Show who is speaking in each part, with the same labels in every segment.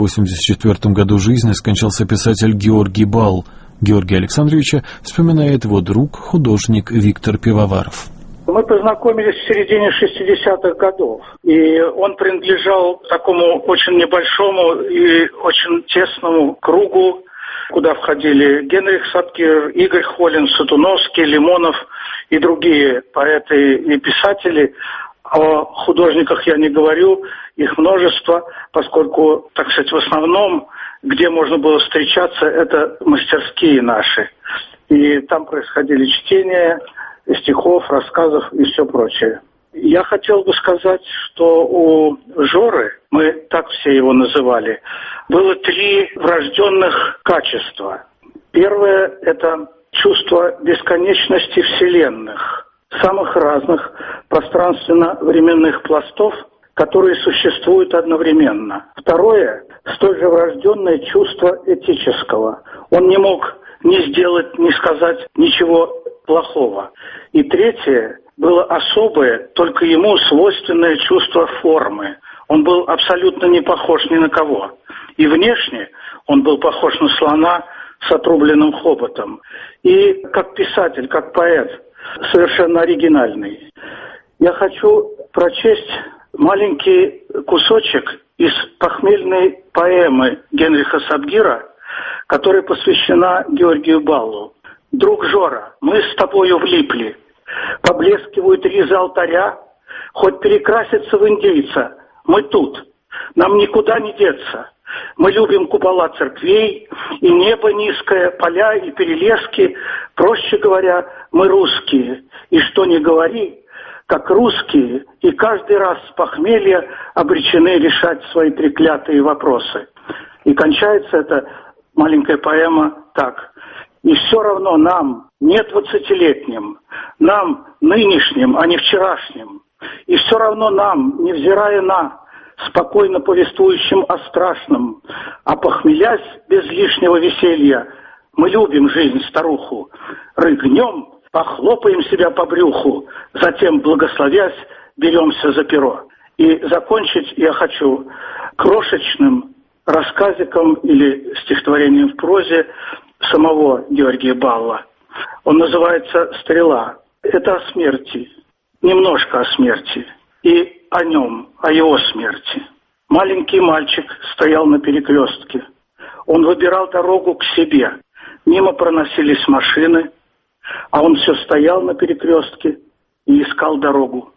Speaker 1: 84 году жизни скончался писатель Георгий Балл. Георгия Александровича вспоминает его друг, художник Виктор Пивоваров.
Speaker 2: Мы познакомились в середине 60-х годов, и он принадлежал такому очень небольшому и очень тесному кругу, куда входили Генрих Сабгир, Игорь Холин, Сатуновский, Лимонов и другие поэты и писатели. О художниках я не говорю, их множество, поскольку, так сказать, в основном, где можно было встречаться, это мастерские наши. И там происходили чтения стихов, рассказов и все прочее. Я хотел бы сказать, что у Жоры, мы так все его называли, было 3 врожденных качества. Первое – это чувство бесконечности вселенных, самых разных пространственно-временных пластов, которые существуют одновременно. Второе – столь же врожденное чувство этического. Он не мог ни сделать, ни сказать ничего плохого. И третье – было особое, только ему свойственное чувство формы. Он был абсолютно не похож ни на кого. И внешне он был похож на слона с отрубленным хоботом. И как писатель, как поэт, совершенно оригинальный. Я хочу прочесть маленький кусочек из похмельной поэмы Генриха Сабгира, которая посвящена Георгию Баллу. «Друг Жора, мы с тобою влипли. Поблескивают ризы алтаря, хоть перекрасится в индейца, мы тут, нам никуда не деться. Мы любим купола церквей, и небо низкое, поля и перелески. Проще говоря, мы русские, и что ни говори, как русские, и каждый раз с похмелья обречены решать свои треклятые вопросы». И кончается эта маленькая поэма так. «И все равно нам, не 20-летним, нам, нынешним, а не вчерашним, и все равно нам, невзирая на, спокойно повествующим о страшном, а похмелясь без лишнего веселья, мы любим жизнь старуху, рыгнем, похлопаем себя по брюху, затем, благословясь, беремся за перо». И закончить я хочу крошечным рассказиком или стихотворением в прозе самого Георгия Балла. Он называется «Стрела». Это о смерти, немножко о смерти, и о нем, о его смерти. Маленький мальчик стоял на перекрестке. Он выбирал дорогу к себе. Мимо проносились машины, а он все стоял на перекрестке и искал дорогу.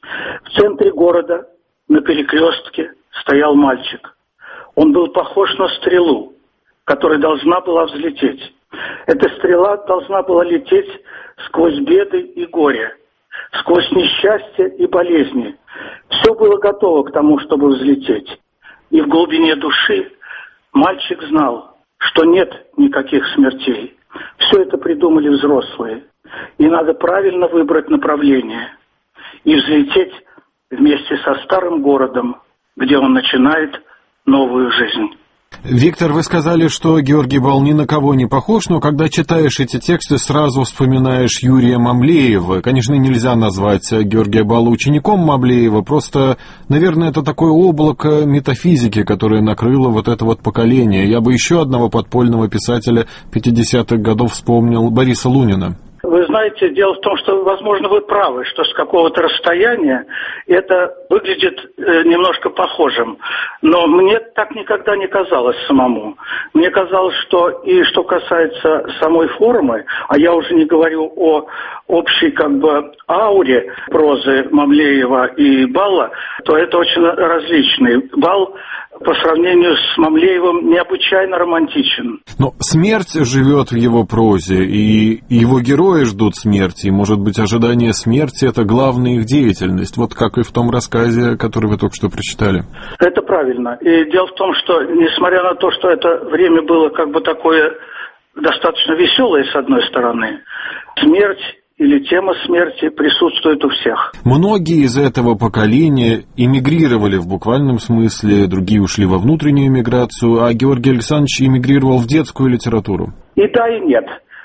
Speaker 2: В центре города, на перекрестке, стоял мальчик. Он был похож на стрелу, которая должна была взлететь. Эта стрела должна была лететь сквозь беды и горе, сквозь несчастья и болезни. Все было готово к тому, чтобы взлететь. И в глубине души мальчик знал, что нет никаких смертей. Все это придумали взрослые. И надо правильно выбрать направление и взлететь вместе со старым городом, где он начинает новую жизнь.
Speaker 1: Виктор, вы сказали, что Георгий Балл ни на кого не похож, но когда читаешь эти тексты, сразу вспоминаешь Юрия Мамлеева. Конечно, нельзя назвать Георгия Балла учеником Мамлеева, просто, наверное, это такое облако метафизики, которое накрыло вот это вот поколение. Я бы еще одного подпольного писателя 50-х годов вспомнил, Бориса Лунина.
Speaker 2: Вы знаете, дело в том, что, возможно, вы правы, что с какого-то расстояния это выглядит немножко похожим. Но мне так никогда не казалось самому. Мне казалось, что и что касается самой формы, а я уже не говорю о общей ауре прозы Мамлеева и Балла, то это очень различные. Балл по сравнению с Мамлеевым необычайно романтичен.
Speaker 1: Но смерть живет в его прозе, и его герои ждут смерти, и, может быть, ожидание смерти – это главная их деятельность, вот как и в том рассказе, который вы только что прочитали.
Speaker 2: Это правильно. И дело в том, что, несмотря на то, что это время было такое достаточно веселое, с одной стороны, смерть или тема смерти присутствует у всех.
Speaker 1: Многие из этого поколения эмигрировали в буквальном смысле, другие ушли во внутреннюю эмиграцию, а Георгий Александрович эмигрировал в детскую литературу.
Speaker 2: И да, и нет.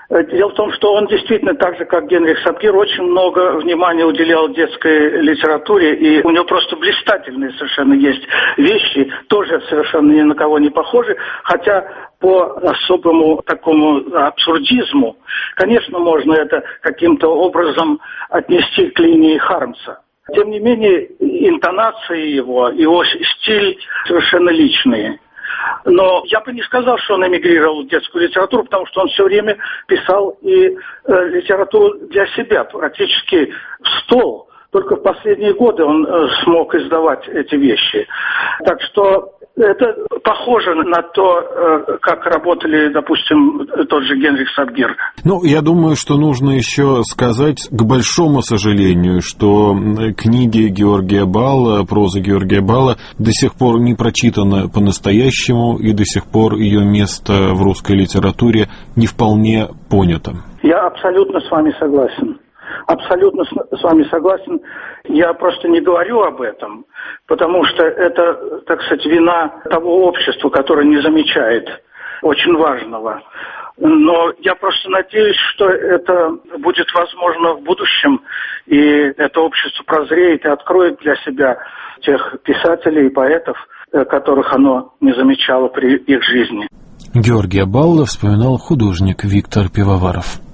Speaker 2: Дело в том, что он действительно, так же как Генрих Сапгир, очень много внимания уделял детской литературе, и у него просто блистательные совершенно есть вещи, тоже совершенно ни на кого не похожи, хотя по особому такому абсурдизму, конечно, можно это каким-то образом отнести к линии Хармса. Тем не менее, интонации его стиль совершенно личные. Но я бы не сказал, что он эмигрировал в детскую литературу, потому что он все время писал и литературу для себя, практически в стол. Только в последние годы он смог издавать эти вещи. Так что это похоже на то, как работали, допустим, тот же Генрих Сапгир.
Speaker 1: Ну, я думаю, что нужно еще сказать, к большому сожалению, что книги Георгия Балла, проза Георгия Балла до сих пор не прочитана по-настоящему, и до сих пор ее место в русской литературе не вполне понято.
Speaker 2: Я абсолютно с вами согласен. Абсолютно с вами согласен. Я просто не говорю об этом, потому что это, так сказать, вина того общества, которое не замечает очень важного. Но я просто надеюсь, что это будет возможно в будущем, и это общество прозреет и откроет для себя тех писателей и поэтов, которых оно не замечало при их жизни.
Speaker 1: Георгия Балла вспоминал художник Виктор Пивоваров.